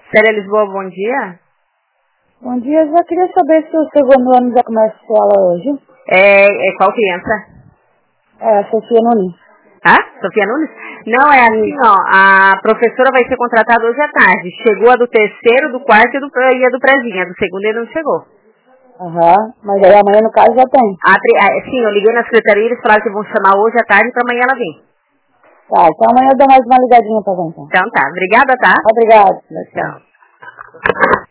Célia Lisboa, bom dia. Bom dia, eu já queria saber se o segundo ano já começa a escola hoje. Qual criança? É, a Sofia Nunes. Sofia Nunes? Não, é assim, ó, a professora vai ser contratada hoje à tarde. Chegou a do terceiro, do quarto e a do prézinho. A do segundo ele não chegou. Mas aí amanhã no caso já tem. Sim, eu liguei na secretaria e eles falaram que vão chamar hoje à tarde para amanhã ela vir. Tá, então amanhã eu dou mais uma ligadinha pra ver então. Então tá, obrigada, tá? Obrigado. Tchau.